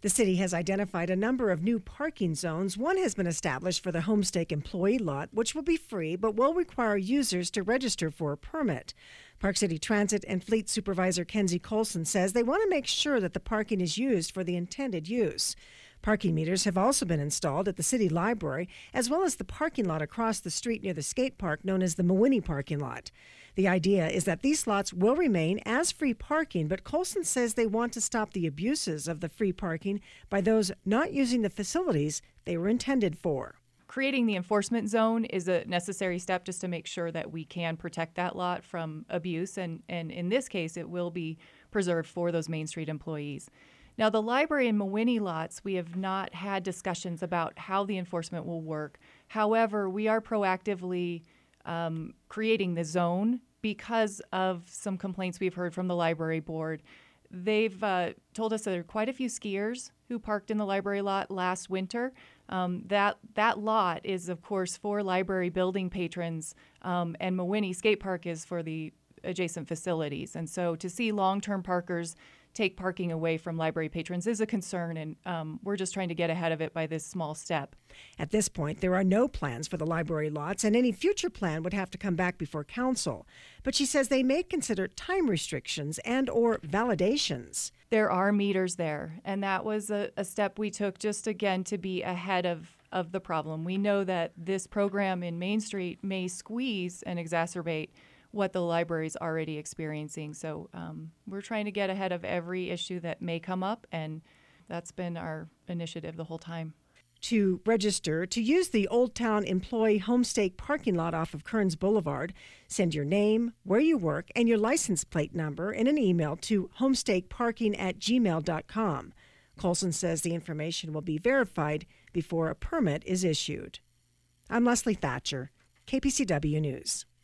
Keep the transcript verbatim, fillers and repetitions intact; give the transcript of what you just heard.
The city has identified a number of new parking zones. One has been established for the Homestake employee lot, which will be free but will require users to register for a permit. Park City Transit and Fleet Supervisor Kenzie Colson says they want to make sure that the parking is used for the intended use. Parking meters have also been installed at the city library, as well as the parking lot across the street near the skate park known as the Mawinnie parking lot. The idea is that these lots will remain as free parking, but Colson says they want to stop the abuses of the free parking by those not using the facilities they were intended for. Creating the enforcement zone is a necessary step just to make sure that we can protect that lot from abuse, and, and in this case, it will be preserved for those Main Street employees. Now, the library and Mawinnie lots, we have not had discussions about how the enforcement will work. However, we are proactively um, creating the zone because of some complaints we've heard from the library board. They've uh, told us that there are quite a few skiers who parked in the library lot last winter. Um, that that lot is, of course, for library building patrons, um, and Mawinnie Skate Park is for the adjacent facilities. And so to see long-term parkers take parking away from library patrons is a concern, and um, we're just trying to get ahead of it by this small step. At this point, there are no plans for the library lots, and any future plan would have to come back before council. But she says they may consider time restrictions and or validations. There are meters there, and that was a, a step we took just, again, to be ahead of, of the problem. We know that this program in Main Street may squeeze and exacerbate what the library is already experiencing. So um, we're trying to get ahead of every issue that may come up, and that's been our initiative the whole time. To register to use the Old Town Employee Homestake parking lot off of Kearns Boulevard, send your name, where you work, and your license plate number in an email to homestakeparking at gmail dot com. Colson says the information will be verified before a permit is issued. I'm Leslie Thatcher, K P C W News.